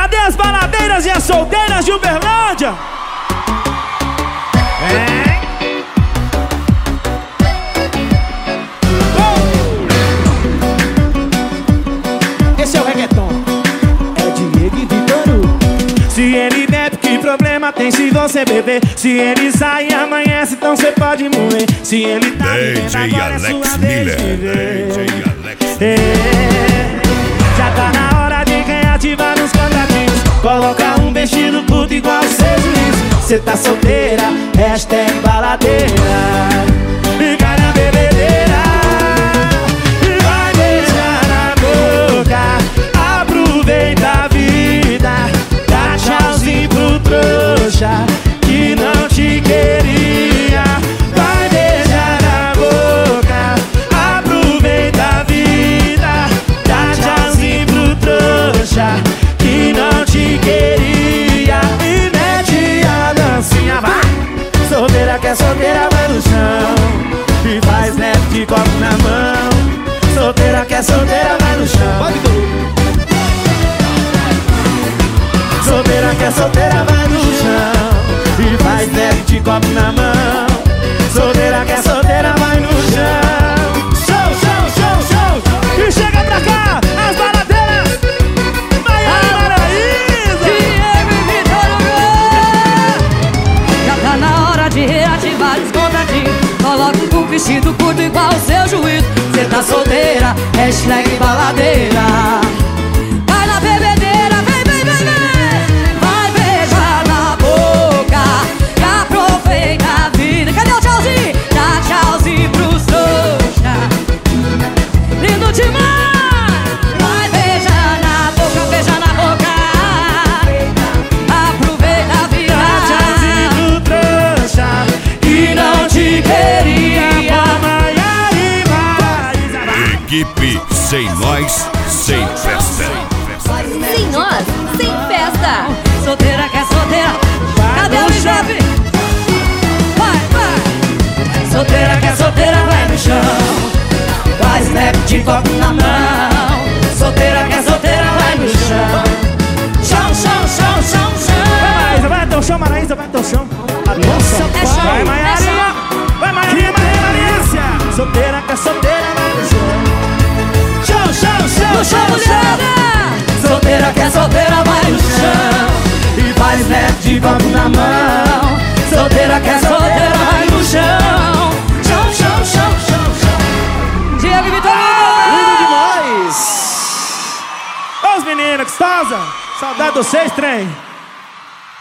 Cadê as baladeiras e as solteiras de Uberlândia? Esse é o reggaeton. É Diego e Vitor. Se ele bebe, que problema tem se você beber? Se ele sai e amanhece, então cê pode morrer. Se ele tá DJ Alex Miller. DJ Alex Miller. Já tá na hora de reativar os contatinhos. Coloca um vestido curto igual o seu juiz. Cê tá solteira, hashtag baladeira. E cai na bebedeira. E vai beijar na boca. Aproveita a vida. Dá tchauzinho pro trouxa que não te queria. Vai beijar na boca. Aproveita a vida. Dá tchauzinho pro trouxa que não te queria. E mete a dancinha, vai. Solteira que é solteira, vai no chão. E faz neto de copo na mão. Solteira que é solteira, vai no chão. Solteira que é solteira, vai no chão. E faz neto de copo na mão. Solteira que é solteira, vai no chão. Show, show, show, show. E chega pra cá, as baladeiras. Diego e Vitor Hugo. Já tá na hora de reativar os contatinhos. Coloca um vestido curto igual o seu juízo. Cê tá solteira, hashtag baladeira. Vai na bebedeira, vem, vem, vem, vem. Vai beijar na boca e aproveita a vida. Cadê o tchauzinho? Dá tchauzinho pros trouxa. Lindo demais. Vai beijar na boca, beijar na boca. Aproveita a vida. Dá tchauzinho pro trouxa que não te queria. Equipe sem nós, sem festa. Sem nós, sem festa. Solteira que é solteira. Cadê o chefe? Vai, vai. Solteira que é solteira, vai no chão. Faz snap de copo na mão. Solteira que é solteira, vai no chão. Chão, chão, chão, chão, chão. Vai até o chão, Maraísa, vai até o chão. Nossa, É chão, Vai, é Maiarinha. chão. Vai, Maiarinha, Maiarinha. Solteira que é solteira, vai no chão. Chão, chão, chão, No chão, chão, chão. mulherada. Solteira que é solteira, vai no chão. E faz net de copo na mão. Solteira que é solteira, vai no chão. Chão, chão, chão, chão, chão. Diego e Vitor Hugo. lindo demais. Ô, os meninos, gostosa. Saudade de vocês, trem.